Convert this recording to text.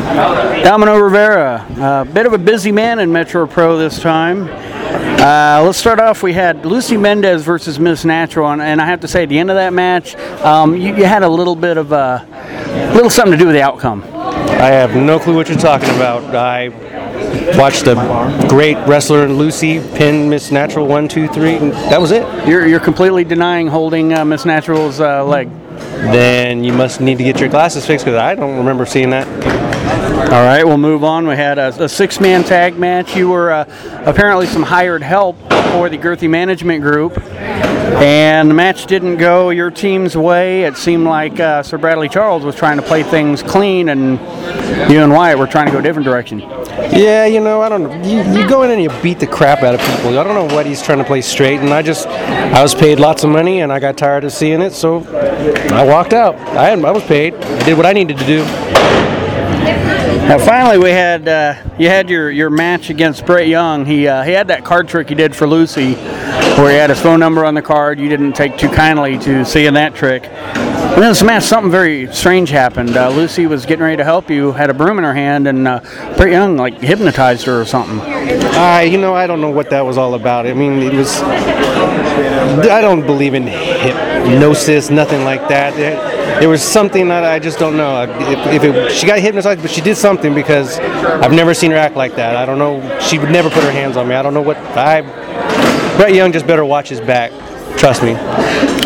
Domino Rivera, a bit of a busy man in Metro Pro this time. Let's start off. We had Lucy Mendez versus Miss Natural, and I have to say, at the end of that match, you had a little bit of little something to do with the outcome. I have no clue what you're talking about. I watched a great wrestler, Lucy, pin Miss Natural 1, 2, 3, and that was it. You're completely denying holding Miss Natural's leg. Then you must need to get your glasses fixed because I don't remember seeing that. All right, we'll move on. We had a six-man tag match. You were apparently some hired help for the Girthy Management Group, and the match didn't go your team's way. It seemed like Sir Bradley Charles was trying to play things clean, and you and Wyatt were trying to go a different direction. Yeah, I don't know. You go in and you beat the crap out of people. I don't know what he's trying to play straight, and I was paid lots of money, and I got tired of seeing it, so I walked out. I was paid. I did what I needed to do. Now, finally, we had you had your match against Brett Young. He had that card trick he did for Lucy, where he had his phone number on the card. You didn't take too kindly to seeing that trick. And then this match, something very strange happened. Lucy was getting ready to help you, had a broom in her hand, and Brett Young hypnotized her or something. I don't know what that was all about. I mean, I don't believe in hypnosis, nothing like that. There was something that I just don't know. She got hypnotized, but she did something because I've never seen her act like that. I don't know. She would never put her hands on me. I don't know what. Brett Young just better watch his back. Trust me.